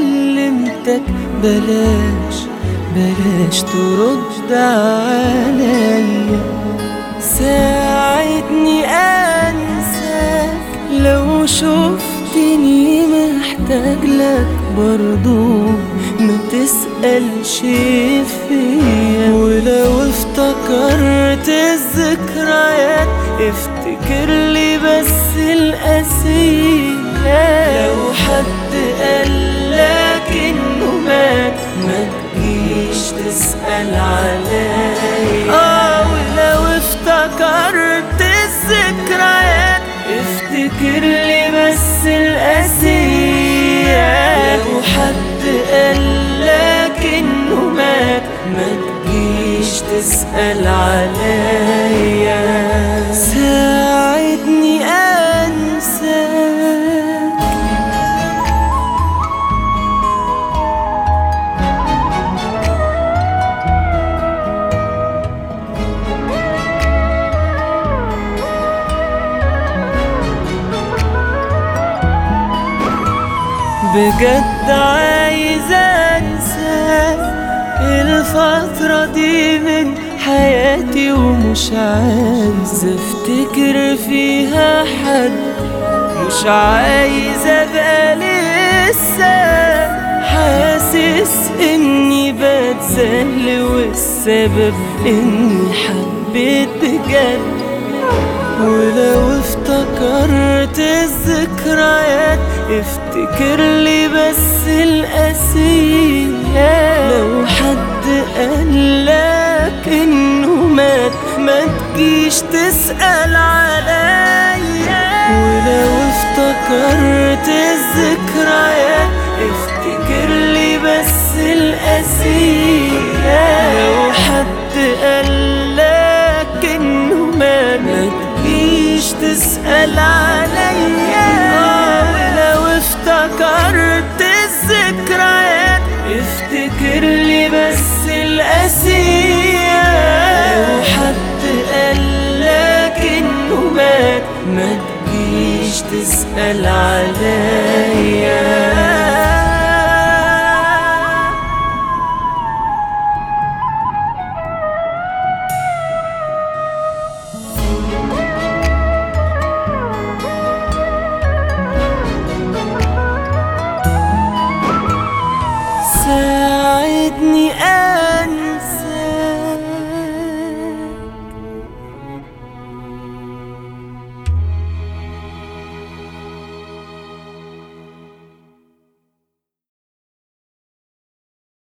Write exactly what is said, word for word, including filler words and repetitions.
كلمتك بلاش بلاش ترد عليا. ساعدني انساك لو شفتني محتاج لك برضو ما تسألش فيا. ولو افتكرت الذكريات افتكر لي بس القاسية. لو حد قالك انه مات ما تجيش تسأل عليا. اه ولو افتكرت الذكريات افتكر لي بس القاسية. لو حد قالك انه مات ما تجيش تسأل عليا. ساعدني انساك. بجد عايز انساك الفترة دي من حياتي، ومش عايز افتكر فيها حد. مش عايز ابقى لسه حاسس اني بتذل، والسبب اني حبيت بجد. ولو افتكرت الذكريات افتكر لي بس القاسية. لو حد قالك انه مات ما تجيش تسأل عليا. ولو افتكرت الذكريات افتكر لي بس القاسية. لو حد قالك انه مات ما تجيش تسأل عليا. لو افتكرت الذكريات افتكر لي بس القاسية. لو حد قالك انه مات ما تجيش تسأل عليا. ساعدني أنساك